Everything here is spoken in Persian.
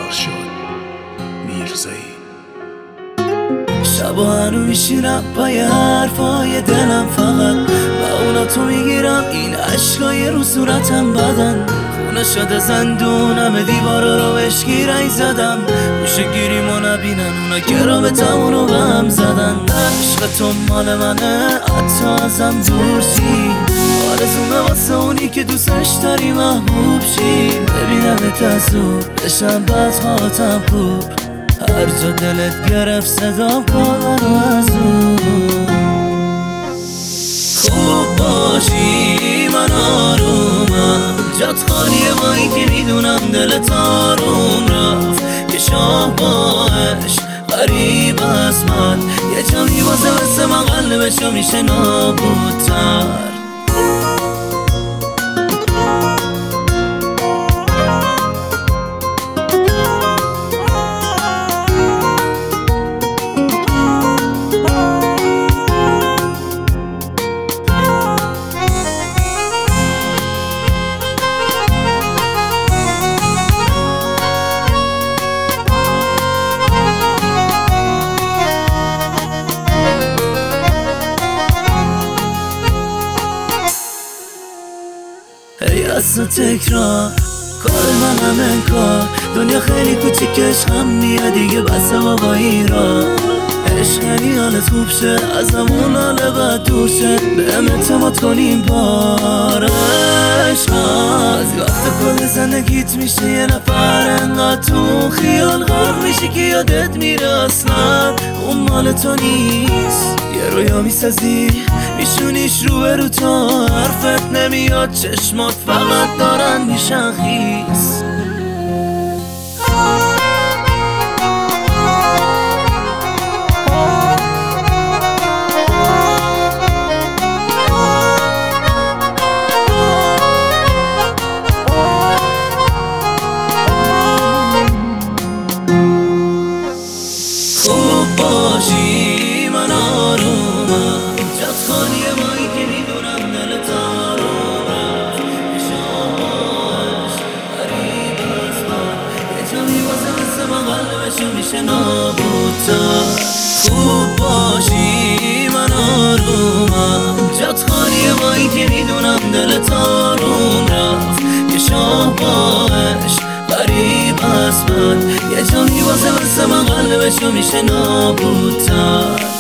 فرشاد میرزایی. شبا هنو میشینم پای حرفای دلم، فقط با اونا تو میگیرم این عشقای رو صورتم بدن. خونه شده زندونم، دیوارا رو بشکی رنگ زدم، گوشه گیریم و نبینن اونا که رابطمونو به هم زدن. عشق تو مال منه حتی ازم دور شی، آرزومه واسه اونی که دوستش داری محبوب شی. ببینمت از دور بشم بد خاطم خوب، هر جا دلت گرفت صدام کن منو از اون. خوب باشی من آرومم، جات خالیه با این که میدونم دلت آروم رفت. یه شاه با عشق غریب از من، یه جا میوازه مثل من قلبشو میشه نابودتر. ای از تو تکرار کار من هم انکار، دنیا خیلی کوچیکش هم میاد دیگه بسه بابا ایران. عشق یعنی حالت خوب شه از همون حال بد دور شه، بهم اعتماد کنیم بار. عشق از وقت کل زندگیت میشه یه نفر، انقدر تو خیال غرق میشه که یادت میره اصلا اون مال تو نیست. یه رویا میسازی میشونیش رو تو، حرفت نمیاد چشمات فقط دارن میشن خیس. خوب باشی من آرومم، جات خالیه با این که میدونم دلت آروم رفت. یه شاهش غریب از من، یه جا میوازه مثل من قلبشو میشه نابودتر. خوب باشی من آرومم، جات خالیه با این که میدونم دلت آروم رفت. یه شاهش غریب از من، یه جا میوازه مثل من قلبشو میشه نابودتر.